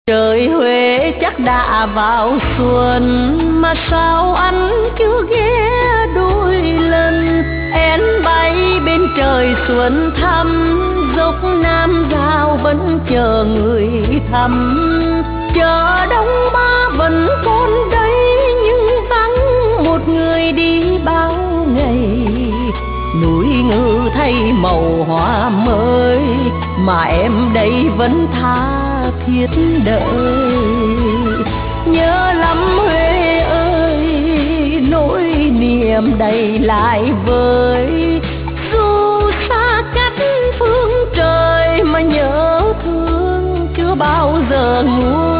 Trời Huế chắc đã vào xuân, mà sao anh chưa ghé đôi lần. Én bay bên trời xuân thăm, dốc Nam Giao vẫn chờ người thăm. Chợ Đông Ba vẫn còn đây, nhưng vắng một người đi bao ngày. Núi Ngự thay màu hoa mới, mà em đây vẫn tha thiết đợi. Nhớ lắm Huế ơi, nỗi niềm đầy lại vơi. Dù xa cách phương trời, mà nhớ thương chưa bao giờ nguôi.